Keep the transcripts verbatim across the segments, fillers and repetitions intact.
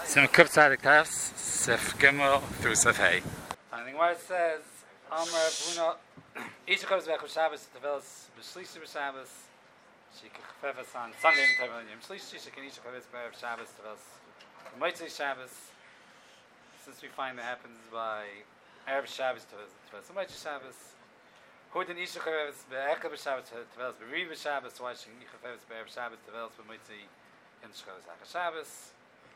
Sim Kuf Tzadik Tafs, Sif Gimel through Sif Hey. I think where it says, Amar Buna, each of us Bechel Shabbos Tevelis B'Shlishi B'Shabbos, she can Chafefes on Sunday in Tevel Yom Shlishi, she can each Chafefes B'Erev Shabbos Tevelis B'Motzei Shabbos. Since we find that happens by Erev Shabbos Tevelis B'Motzei Shabbos, who did each Chafefes B'Erev Shabbos Tevelis B'Riv Shabbos, why she can each Chafefes B'Erev Shabbos Tevelis B'Motzei Yom Shabbos.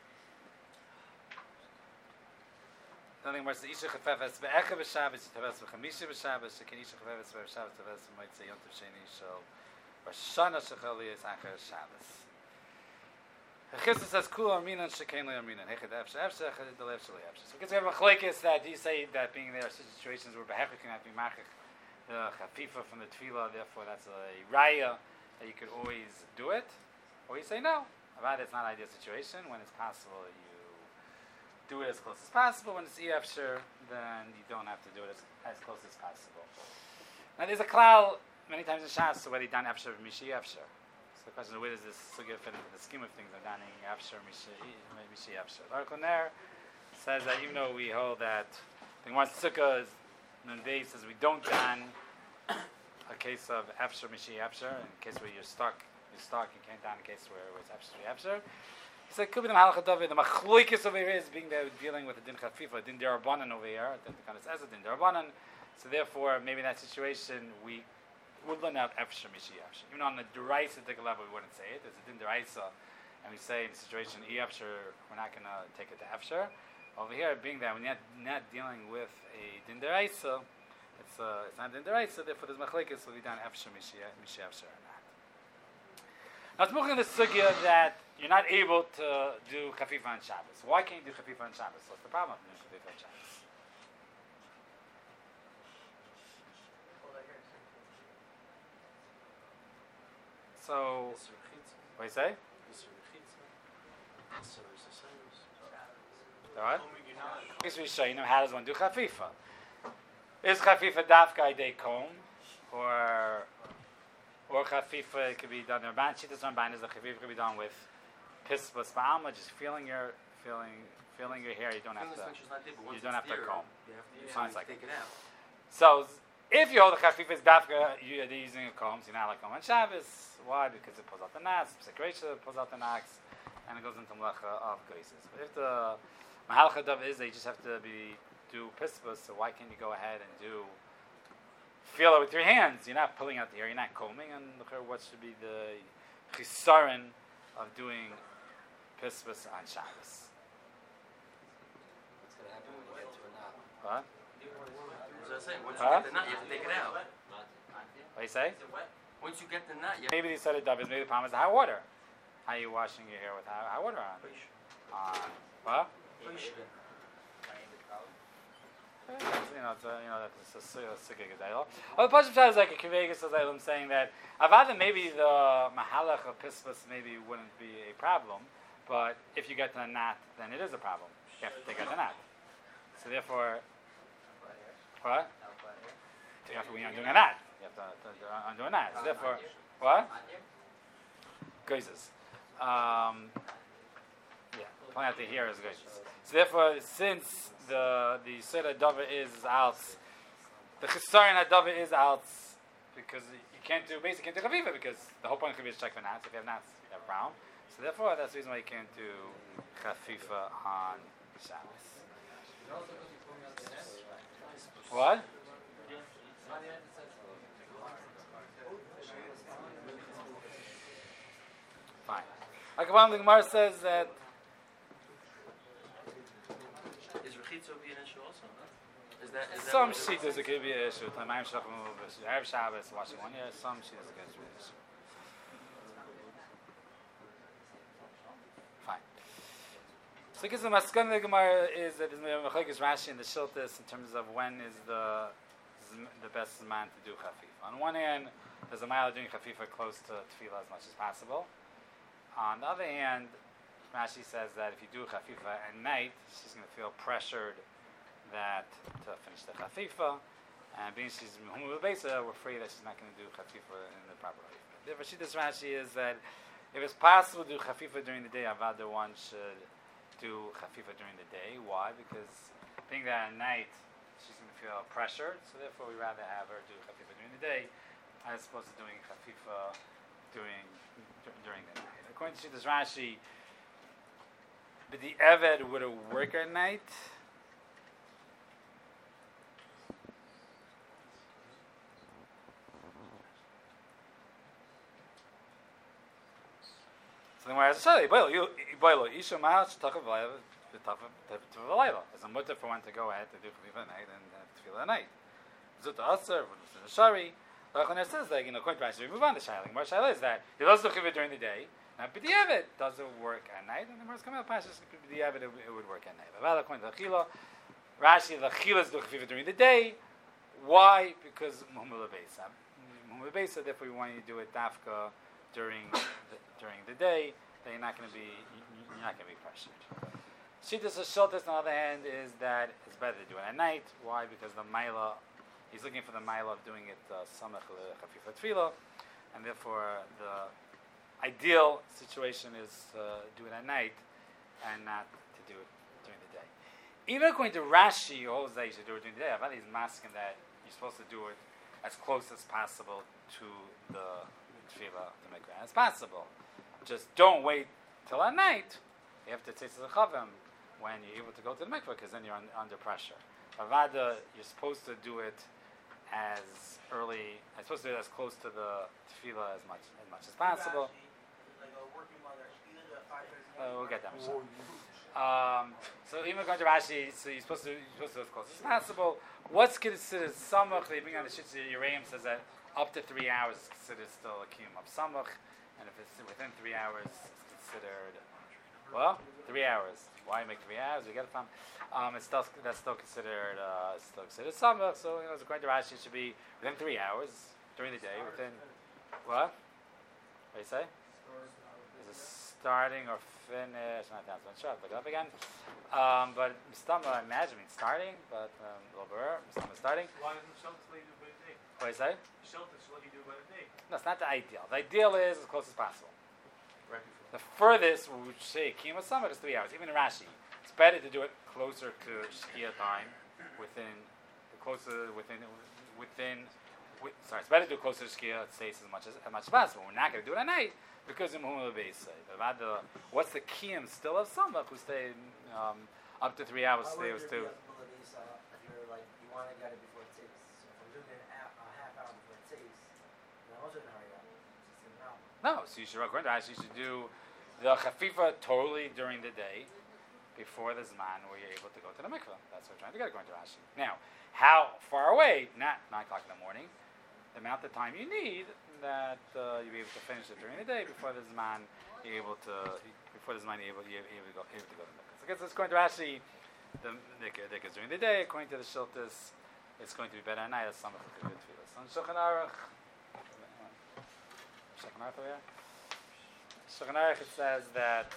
Nothing more. Isha Chafefes be'echa b'Shabbos, Tevelis b'Chamisha b'Shabbos. She can Isha Chafefes be'erev Shabbos, Tevelis b'Motzei Yom Tov Sheni Shel Rosh Hashanah Shechal Liyos Acher Shabbos. Chesed says Kula Aminan Shekein Lo Aminan. Hechad Efshe Efshe Hechad Del Efshe Lo Efshe. So because we have a chalekes that you say that being there are situations where behechah cannot be machach the chafifa from the tefillah, therefore that's a raya that you could always do it, or you say no. About it's not an ideal situation when it's possible you do it as close as possible. When it's e-afshir, then you don't have to do it as, as close as possible. Now there's a klal many times in Shas, so whether you done afshir or mishi afshir. So the question is, where does this sugya fit into the scheme of things of daning afshir, mishi, mishi afshir? The article there says that even though we hold that the Gemara Sukkah is Nundei says we don't dan a case of afshir, mishi afshir, in a case where you're stuck, you're stuck, you can't dan a case where it's afshir, afshir. So it could be the Mahalach David, the Machloikis over here is being there dealing with the Din Chafifa, Din Derabanan over here, Din Tekanas Ezra, Din Derabanan. So therefore, maybe in that situation, we would learn out Efsher, Mishi Efsher. Even on the Deraisa level, we wouldn't say it. There's a Din Deraisa, and we say in the situation, E Efsher, we're not going to take it to Efsher. Over here, being that we're not, not dealing with a Din Deraisa, it's, uh, it's not Din Deraisa, therefore there's Machloikis, will be done Efsher, Mishi Efsher or not. Now it's more in the sugya that you're not able to do chafifa on Shabbos. Why can't you do chafifa on Shabbos? What's the problem with doing chafifa on Shabbos? So, what do you say? What? Because we show you know how does one do chafifa? Is chafifa dafka day comb or or chafifa could be done? Rabban Shitas Ramban is the chafifa could be done with Pisbas ba'alma, just feeling your feeling feeling your hair. You don't have to. You don't have to comb. You have to, yeah, take it out. So if you hold the chafifa is dafka, you're using a comb. So you're not like comb on Shabbos. Why? Because it pulls out the knots. Psikresha pulls out the knots, and it goes into melacha of graces. But if the mahalach dav is, they just have to be do pisbas. So why can't you go ahead and do feel it with your hands? You're not pulling out the hair. You're not combing. And look at what should be the chisaron of doing Pisbas on Shabbos. What's going to happen when you get to a knot? What? As I was saying, once huh? you get the knot, you have to take it out. What do you say? Once you get the knot, you have maybe they said it is maybe the problem is the hot water. How are you washing your hair with hot, hot water on? On what? You know, it's a, you know, that's a sigig gedayla. Oh, the Pashup is like a Kivegas Azaylim saying that Avada maybe the Mahalach of Pisbas maybe wouldn't be a problem, but if you get to the knot, then it is a problem. You have to take out the knot. So therefore, what? You have to, when you're doing a knot, you have to, to, to undo a knot. So therefore, what? Goizes. Um, yeah, pulling out the hair is goizes. So therefore, since the the Seder Dava is out, the Chisaron Dava is out because you can't do basically can't do Chaviva because the whole point of Chaviva is check for knots. If you have knots, you have brown. So therefore, that's the reason why you can't do Chafifa on Shabbos. What? Fine. Akabam the Gemara says that. Is Rechitza be an issue also? Is that, is that Some shittas it could be an issue. Tamayim Shlachim Erev Shabbos, washing one year. Some shittas it could be an issue. Fine. So because the Maskan of the Gemara is that there's Mechokes Rashi in the Shiltas in terms of when is the the best man to do Chafifa. On one hand, there's a mile doing Chafifa close to Tefillah as much as possible. On the other hand, Rashi says that if you do chafifa at night, she's going to feel pressured that to finish the chafifa, and being she's mehumah b'beisa, we're afraid that she's not going to do chafifa in the proper way. The Rashidas Rashi is that if it's possible to do chafifa during the day, avada one should do chafifa during the day. Why? Because being that at night she's going to feel pressured, so therefore we rather have her do chafifa during the day as opposed to doing chafifa during during the night. According to this Rashi, but the Eved would have work at night. So the Gemara says, "Boilo, Isha Ma'ach Takav V'Layla, Takav V'Layla." It's a mutter for one to go ahead to do chafifa at night and have tefillah at night. Zut Aser, the Shari. Lachaner says that, you know, according to Rashi, we move on to Shaila. Gemara Shaila is that he does do chafifa during the day. Now, B'di'evet doesn't work at night, and the Gemara's coming out Pashas B'di'evet it would work at night. But according to Chila, Rashi, the Chilas do chafifa during the day. Why? Because Muhammad Beisa. Muhammad Beisa, therefore, we want you to do it dafka during the, during the day. Then you're not going to be you're not going to be pressured. Shittas Shiltas, on the other hand, is that it's better to do it at night. Why? Because the Maila, he's looking for the Maila of doing it Samach Chafifa Tefillah, and therefore the ideal situation is uh, do it at night and not to do it during the day. Even according to Rashi, who holds that you should do it during the day, Avadi is masking that you're supposed to do it as close as possible to the tefillah, the mikveh, as possible. Just don't wait till at night. You have to taste the chavim when you're able to go to the mikveh, because then you're un, under pressure. Avada, you're supposed to do it as early, you're supposed to do it as close to the tefillah as much as much as possible. Uh, we'll get that. Um, so even going to Rashi, so you're supposed to you're supposed to do as close as possible. What's considered samach? They bring on the Shitz Yereim says that up to three hours is considered still a kiyum of samach, and if it's within three hours, it's considered well three hours. Why make three hours? We get it from. Um, it's still that's still considered uh, still considered samach. So you know, according to Rashi, it should be within three hours during the day. Within what? What do you say? Is it starting or finish? Not that one. Sure, look it up again. Um, but Mistama, I imagine means starting, but um, a little bit. Mistama starting. Why doesn't Sheltis let you do by the day? What do you say? Sheltis let you do by the day. No, it's not the ideal. The ideal is as close as possible. Right before. The furthest we would say Kiyama Samach is three hours. Even in Rashi, it's better to do it closer to Shkia time, within the closer within within. With, sorry, it's better to do closer to Shkia. It stays as much as, as much as possible. We're not going to do it at night because of Muhammad Beis. What's the Kiyam still of Samach who stayed um, up to three hours? Stay was two. If you're like you want to get it before it takes, so if I'm doing it a half hour before it takes, then I also hurry up. It's the problem. No, so you should according to Rashi, you should do the chafifa totally during the day, before the zman where you're able to go to the mikveh. That's what we're trying to get according to Rashi. Now, how far away? Not nine o'clock in the morning. The amount of time you need that uh, you'll be able to finish it during the day before the zman you're able to before the zman you're able, you're able, to, go, able to go to the mikveh. So I guess it's according to Rashi, the mikveh is during the day. According to the Shiltis, it's going to be better at night. As some of the good tefillas. On Shulchan Aruch, Shulchan Aruch over here. Shulchan Aruch, it says that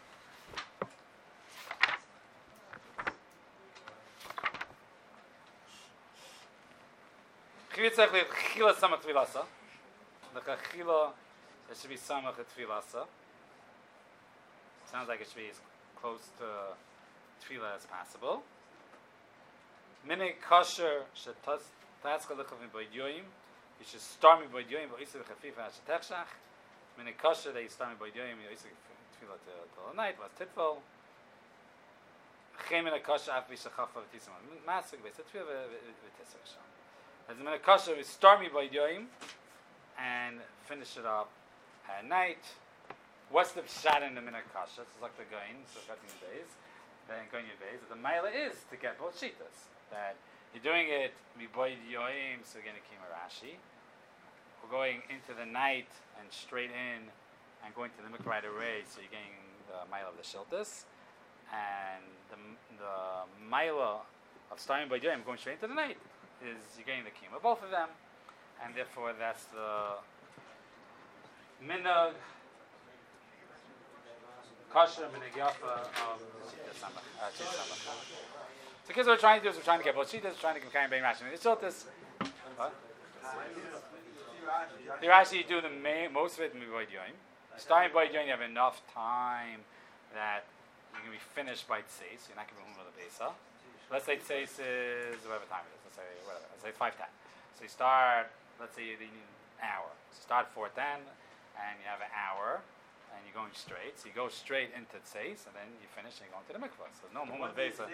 the chila samach tefilasa. The chila, it should be samach tefilasa. Sounds like it should be as close to tefillah as possible. Minig kosher shetas taska lechavim b'yoyim. You should start me b'yoyim b'isur chafifa shetechshach. Minig kosher that you start me b'yoyim b'isur tefillah till the night was titful. Chemin kosher af b'shachafa v'tisam masik b'satfil v'tisam. As a minute kasha, we start me by yoyim and finish it up at night. What's the pshat in the minute kasha? It's like the gain, so cutting the days, then going your days. The maila is to get both shitas. That you're doing it mi by yoyim, so again it came a Rashi. We're going into the night and straight in and going to the mikvah right away, so you're getting the maila of the shiltas, and the the maila of starting by yoyim going straight into the night is you're getting the kima, both of them, and therefore that's the minhag kasher minhag yafa of Shita Samach. So, kids, what we're trying to do is we're trying to get both Shitas, we're trying to compare and bring Rashi. It's Shiltas. What? The Rashi, you do the main, most of it in Boyd Yoim. Starting Boyd Yoim, you have enough time that you're going to be finished by tzeis. So you're not going to be home with a besa. Let's say tzeis is whatever time it is. Let's say whatever. Let's say five ten. So you start. Let's say you need an hour. So you start four ten, and you have an hour, and you're going straight. So you go straight into tzeis, and then you finish and you go into the mikvah. So there's no home with a besa.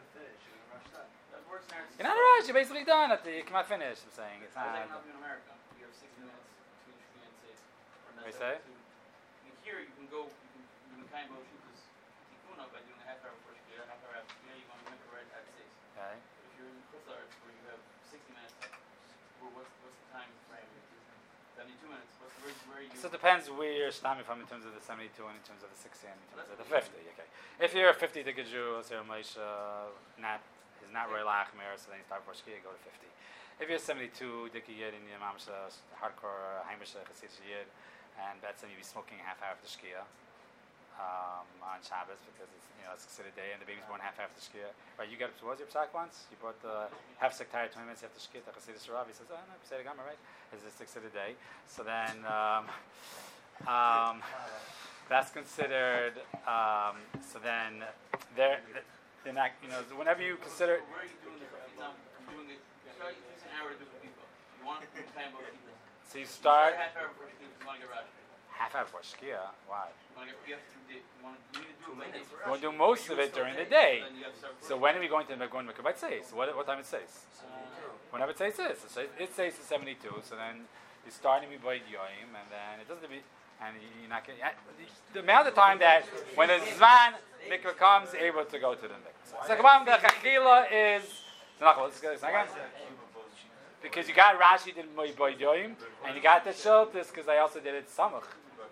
You're not in a rush. You're basically done. At the, you cannot finish. I'm saying it's not. in America, you have sixty minutes between Shkia and Seis. What do you say? Here you can go, you can, you can kind of go shoot this tikuna by doing a half hour before Shkia, half hour after Shkia, you're going to make it right at Seis. Okay. But if you're in Kutzlar, where you have sixty minutes, well, what's, what's the time frame? seventy-two minutes. What's where, where are you? So it depends where you're starting from in terms of the seventy-two and in terms of the sixty and in terms of the fifty. Okay. If you're a fifty to Gajru, let's say Moshe, not is not Roy Lachmer, so then you start for Shkia, go to fifty. If you're seventy-two, Dikki Yid and you're Mamsha, hardcore Heimish Chassidus Yid, and that's when you be smoking a half hour after Shkia um, on Shabbos because it's you know it's considered day and the baby's born half hour after Shkia. Right? You got what was your psak once? You brought the half sectarian twenty minutes after Shkia. The Chassidus Rav, he says, "Oh no, say the gamma, right? It's a six of the day." So then. Um, um, That's considered. Um, so then, they're, they're not. You know, whenever you consider. Where are you doing this? For example, you're doing it. Try to use an hour to do it for people. You want to do time about people. So you You start half hour before Shkia. You want to get Rashi. half hour before Shkia. Why? You want to get. You have to do. You want to. You need to do it by day. You want to do most of it during the day. Then you have to start So when are we going to going to Mikvah Tzeis? What what time it says? Whenever Tzeis is. It says it says it's seventy-two. So then you're starting to be by Yoim, and then it doesn't be. And you're not getting the amount of time that when the Zman mikvah comes, able to go to the mikvah. So the chachila is let's go again. Because you got Rashi did Moiboidoim, and you got the Shiltis because I also did it Samach.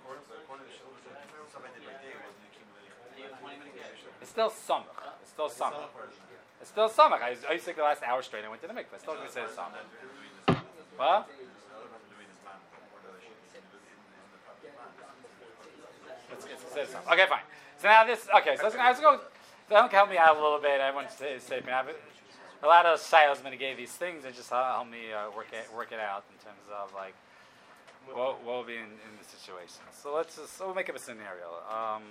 It's still Samach. It's still Samach. It's still Samach. I, I used to take the last hour straight. I went to the mikvah. It's still going to say Samach. What? Okay, fine. So now this, okay, so let's, let's go, that'll help me out a little bit. I want to say, say a lot of shilas when he gave these things, and just help me uh, work it work it out in terms of like, what, what will be in, in the situation. So let's just, so we'll make up a scenario. Um,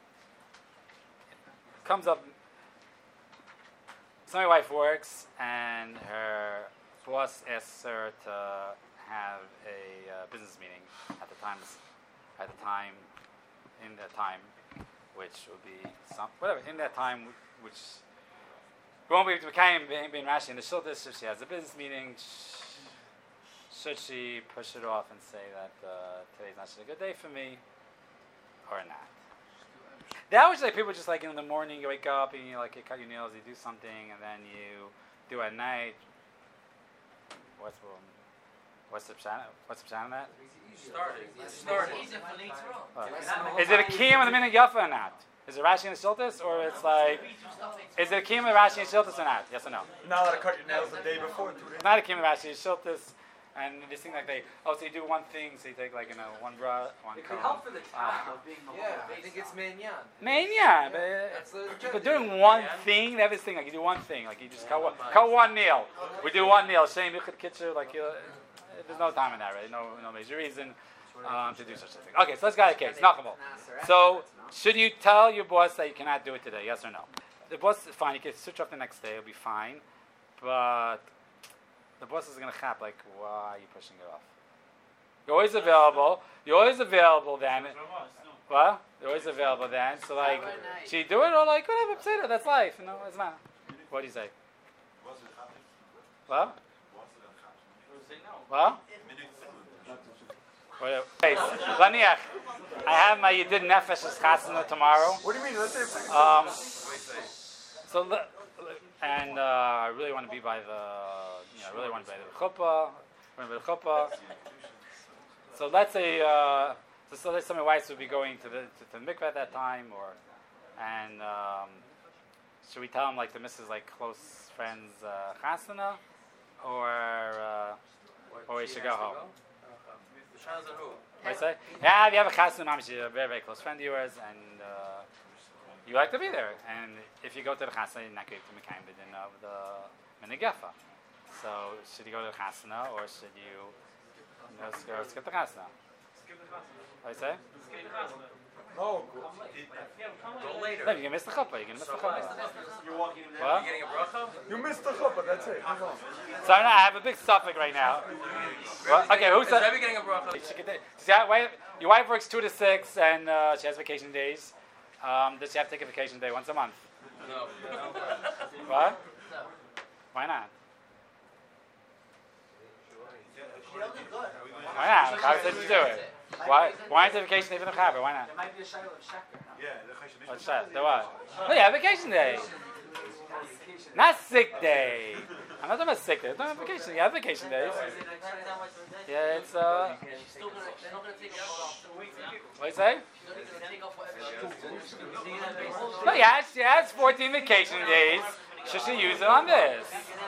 comes up, so my wife works, and her boss asks her to have a uh, business meeting at the time, at the time, in that time, which will be some whatever in that time, which won't be became being Rashi in the Shiltis. If she has a business meeting, should she push it off and say that uh, today's not such a good day for me, or not? That was like people just like in the morning you wake up and you like you cut your nails, you do something, and then you do at night. What's the what's the pshat? What's the pshat on that? Started. Started. Uh, is it a kiyum of the minute yafa or not? Is it Rashi and Shiltis, or it's like, is it a kiyum of Rashi and Shiltis or not? Yes or no? Not to cut your nails the day before. Two days. It's not a kiyum of Rashi and Shiltis, and this thing like they, oh, so you do one thing, so you take like you know one bra, one It could comb. help for the time of being the Yeah, whole I think it's manyan. Mania, but, That's the but doing one thing, that is thing, like you do one thing, like you just cut one, cut one nail. We do one nail, Shem Yichud Kitcher, like you, there's no time in that, right? No, no major reason um, to do such a thing. Okay, so let's go to the case. Knockable. So, should you tell your boss that you cannot do it today? Yes or no? The boss is fine. You can switch off the next day. It'll be fine. But the boss is going to chap like, why are you pushing it off? You're always available. You're always available then. Well, you're always available then. So like, should you do it or like, whatever, say that. That's life. You know, it's not. What do you say? Well? Well? Okay, Laniach, I have my Yedid Nefesh's Chasana tomorrow. What do you mean? Let's say Um, so, and uh, I really want to be by the, you know, I really want to be by the chuppah, want to be the chuppah. So let's say, uh, so, so let's say my wife would be going to the to, to the mikveh at that time, or, and um, should we tell him like the missus like close friends uh, Chasana, or uh, or we should go home? I say, yeah, if you have a chassan, mom, she's a very, very close friend of yours, and uh, you like to be there. And if you go to the chassan, you're not going to Mekayim B'din of the Menegefa. So, should you go to the chasana, or should you, you know, go skip the chasana? skip the chasana. What do you say? Skip the chasana. No. Go later. No, you're gonna miss the chuppah. You're gonna miss the chuppah. You're walking in What? You're getting a bracha? You missed the chuppah, that's it. Move on. So I have a big suffix right now. Well, okay, who's Is that? Rebbe getting a bracha? She could, see, I- wife- your wife works two to six, and uh, she has vacation days. Um, does she have to take a vacation day once a month? No. What? Why not? Why not? How said you do it? Why? Why not take a vacation day for the chaver? Why not? There might be a shiloh of sheker. Yeah, the chayshon What's that? The what? Oh yeah, vacation day. Not sick day. I'm not talking about sick day. I'm talking about vacation. You have vacation days. Yeah, it's uh. She's still gonna, she's still gonna take off. What do you say? She's gonna take off whatever. No, yeah, she has fourteen vacation days. Should she use it on this?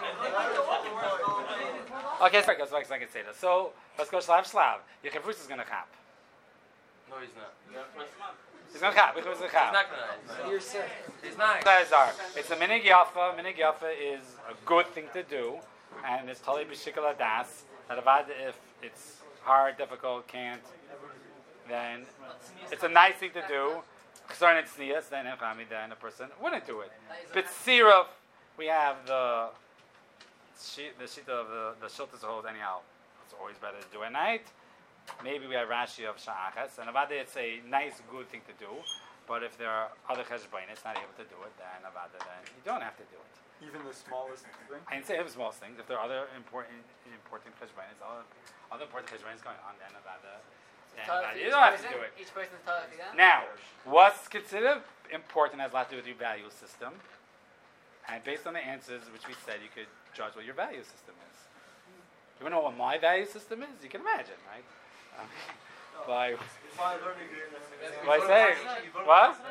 Okay, sorry, that's like I can say that. So let's go slab slab. Your chavrusa is gonna chap. No, he's not. He's gonna chap. He's gonna He's chap. not gonna. You're sick. He's not. That is our. It's a minig yafa. Minig yafa is a good thing to do, and it's totally b'shikol adas. That avad if it's hard, difficult, can't, then it's a nice thing to do. Chesron and tznius, then then a person wouldn't do it. But siruf, we have the sheet, the sheet of the the shiltas hold anyhow. It's always better to do at night. Maybe we have Rashi of Sha'achas, and Avada it's a nice, good thing to do. But if there are other cheshbonis not able to do it, then Avada, then you don't have to do it. Even the smallest thing. I didn't say the smallest things. If there are other important, important cheshbonis, other, other important cheshbonis going on, then Avada, then Avada, you don't have to do it. Each person's talking again. Now, what's considered important has a lot to do with your value system. And based on the answers which we said, you could judge what your value system is. You want to know what my value system is? You can imagine, right? Um, by, what I say? What? What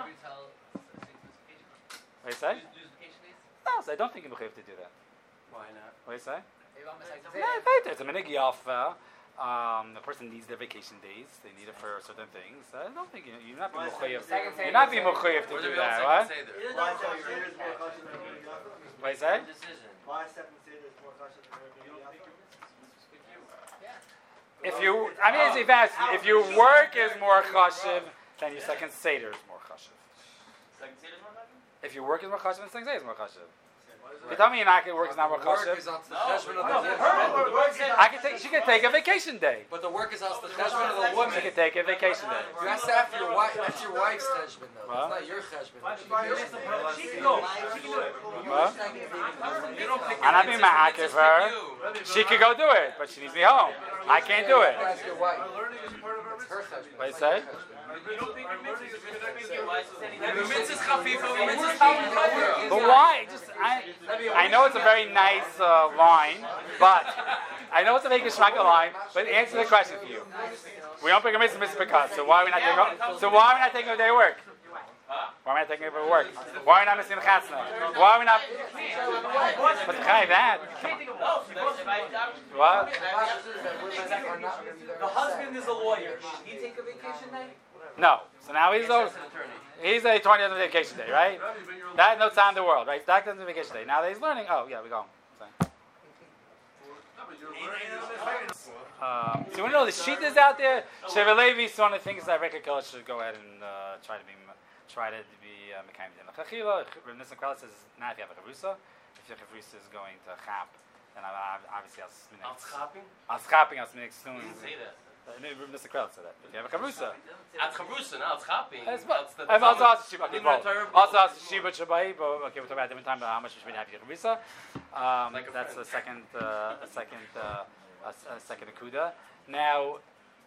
do you say? No, so I don't think you have to do that. Why not? What do you say? Yeah. Yeah, right there. It's a minig yafa. Um, the person needs their vacation days. They need it for certain things. I don't think you, you're not being mechuyev. You're not being mechuyev to Where's do the that, second right? seder? Why second seder is more cautious than Rebbe Yaakov? What do you say? Decision. Why second seder is more cautious than Rebbe Yaakov? If you, I mean, if, asked, if your work is more chashiv, then your second seder is more chashiv. Second seder is more chashiv? If your work is more chashiv, then second seder is more chashiv. If you tell me your not work is not more Work chashiv, is on the cheshbon of the I can take. She can take a vacation day. But the work is on the cheshbon of the She woman. can take a vacation day. That's after your wife. That's your wife's cheshbon, though. Huh? It's not your cheshbon. She can go. She can do it. What? You don't pick I'm not being ma'akev her. She could go do it, but she needs me home. I can't do it. That's your wife. It's her cheshbon. What do you say? You don't pick your mitzvahs. You're going to pick your wife. The mitzvah's chafifa, the mitzvah's chafifa. But why? Just I, I know it's a very nice uh, line, but I know it's a very geschmack line. But answer the question for you. We don't pick a mitzvah mitzvah because. So why are we not taking? A, so why are we not taking a day of work? Why am I taking a day of work? Why are we not missing the chatzna? Why are we not? But try that. What? The husband is a lawyer. Should he take a vacation day? No. So now he's a he's a twentieth vacation day, right? That has no time in the world, right? That doesn't vacation day. Now that he's learning, oh yeah, we go. Um, so you want to know the sheet is out there. Shevelevi is one of the things that Rekha Kodesh should go ahead and uh, try to be try to be mekayim din l'chachila. Rav Nissen Krella says now if you have a chavrusa, if your chavrusa is going to chap, then obviously I'll Al chapping? I'll chapping I'll sminik soon. You didn't say that. Rav Nissen Krella said that. If you have a chavrusa, Al chavrusa, not al chapping. That's but I've also asked Shiva. Okay, both. Also asked Shiva Shabai, but okay, we're talking about a different time about how much we should have your chavrusa. Um, Like a that's friend. a second, uh, a second, uh, a, s- a second akuda. Now,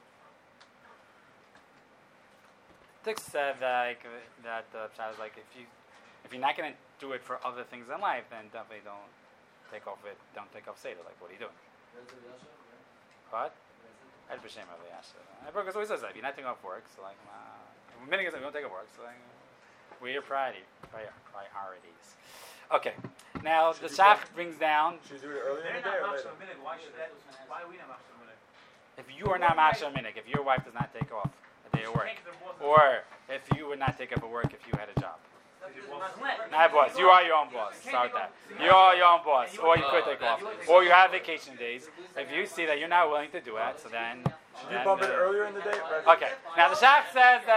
Dick said that like, that uh, Pshat is like if you if you're not going to do it for other things in life, then definitely don't take off it. Don't take off seder. Like, what are you doing? What? I'd be ashamed of the Yasha. Brokas always says that. If you're not taking off work, so like, uh, many guys we don't take off work, so like, we're your priority, prior, priorities. Okay. Now the Shach brings down. Should you do it earlier in the day or later? Why should that? Why are we not machshir minhag? If you are not machshir minhag, if your wife does not take off a day of work, or if you would not take up a work if you had a job. Not boss. You are your own boss. Start that. You are your own boss, or you could take off, or you have vacation days. If you see that you're not willing to do it, so then. Should you then, bump it uh, earlier in the day? Right? Okay. Now the Shach says that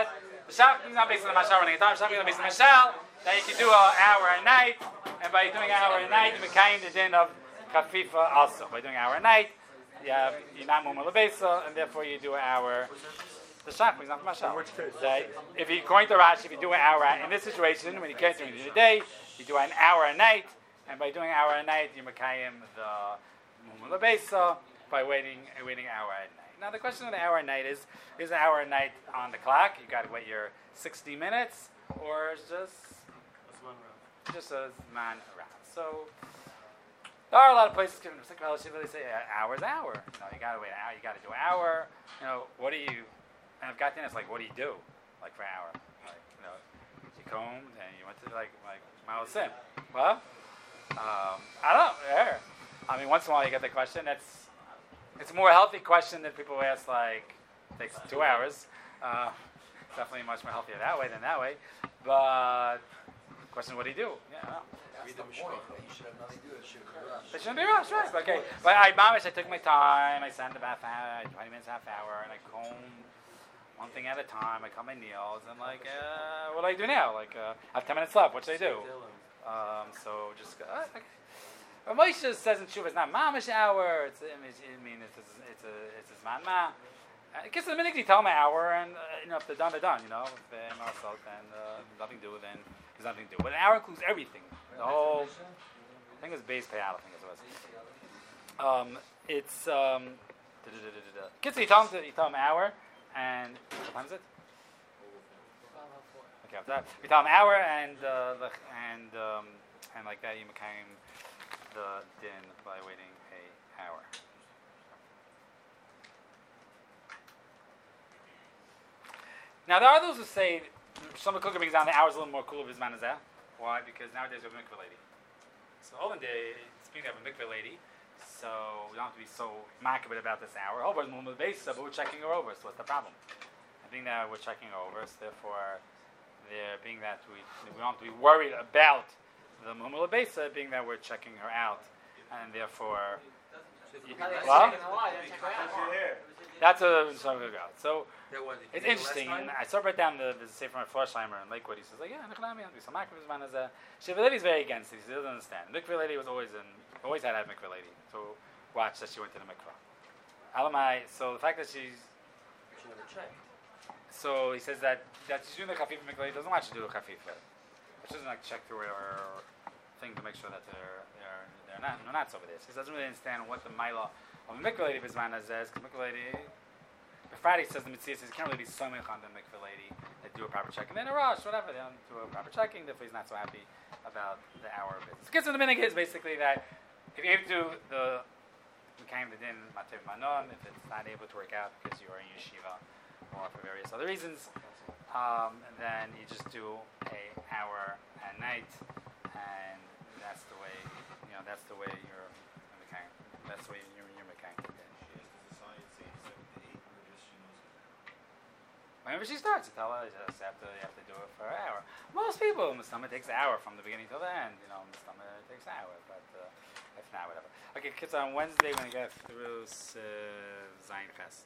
The shach is not based on the mashal running time. Shach is based on the mashal that you can do an hour a night, and by doing an hour a night, you make the din of kafifa also. By doing an hour a night, you have, you're not mumul lebesa, and therefore you do an hour. The shach is not the mashal. In which case? That if you according to Rashi, if you do an hour in this situation, when you can't do it in the day, you do an hour a night, and by doing an hour a night, you makayim the mumul lebesa by waiting waiting an hour at night. Now the question of the hour a night is: is an hour a night on the clock? You got to wait your sixty minutes, or is just just a man around? So there are a lot of places given to psychology where they say uh, hour's hour. You know, you got to wait an hour. You got to do an hour. You know, what do you? And I've got in. It's like, what do you do? Like for an hour? Like, you know, you combed and you went to like like Malasim. Well, um, I don't know. Yeah. I mean, once in a while you get the question. That's it's a more healthy question than people ask. Like, it takes two hours. Uh, definitely much more healthier that way than that way. But question, what do you do? Yeah. I don't know. That's the point. You should have nothing to do. It should be rushed. It shouldn't be rushed, right? Okay. But I, mamish, I took my time. I sat about half hour, twenty minutes, half hour, and I combed one thing at a time. I cut my nails, and like, uh, what do I do now? Like, uh, I have ten minutes left. What should I do? Um, so just go. Uh, okay. But Moshe says in Shuvah, it's not mamish hour. It's, I mean, it's it's it's a it's a zman ma. It gets to the minute you tell them an hour, and uh, you know if they're done, they're done. You know, if they're not salt, then uh, nothing to do. Then there's nothing to do. But an hour includes everything. The whole. I think it's base payout. I think it was. Um, it's um. Kids, you tell them to, you tell them an hour, and what time is it? Okay, after that, you tell them an hour, and uh, the, and um, and like that, you became the din by waiting a hour. Now there are those who say some of the cooker brings down the hours a little more cool of his man is that. Why? Because nowadays we have a mikveh lady. So olden day, speaking of a mikveh lady, so we don't have to be so macabre about this hour. Oh, but it's normal base, but we're checking her over. So what's the problem? I think that we're checking her over, so therefore, there being that we we don't have to be worried about the mumula besa, being that we're checking her out, and therefore, you, well, that's a something about. So it's interesting. And I saw right down the the Sefer from Florsheimer in Lakewood. He says like, yeah, Nechanami, so Makar is man as a Shiva Lady is very against it. He doesn't understand. Mikveh lady was always in, always had to have mikveh lady to watch that she went to the mikveh. Alamai. So the fact that she's She never checked. so he says that that she's doing the chafif mikveh lady doesn't want you to do a chafif. She doesn't like check through her thing to make sure that they're they're they're not no nuts over this. He doesn't really understand what the milah of a mikveh lady bisman says. Because mikveh lady, the Friday says the mitzvah says you can't really be somich on the mikveh lady. They do a proper check and then a rush, whatever. They don't do a proper checking. Therefore, he's not so happy about the hour of business. Gets in the minute is basically that if you have to do the we came to din mativ manon if it's not able to work out because you are in yeshiva or for various other reasons. Um, and then you just do a hour at night, and that's the way, you know, that's the way you're mechanic. That's the way you're, you're mechanic. Whenever she starts, you tell her you just have to, you have to do it for an hour. Most people, Mustama takes an hour from the beginning till the end. You know, Mustama takes an hour, but uh, if not, whatever. Okay, kids, on Wednesday when I get through uh, Zayin Ches.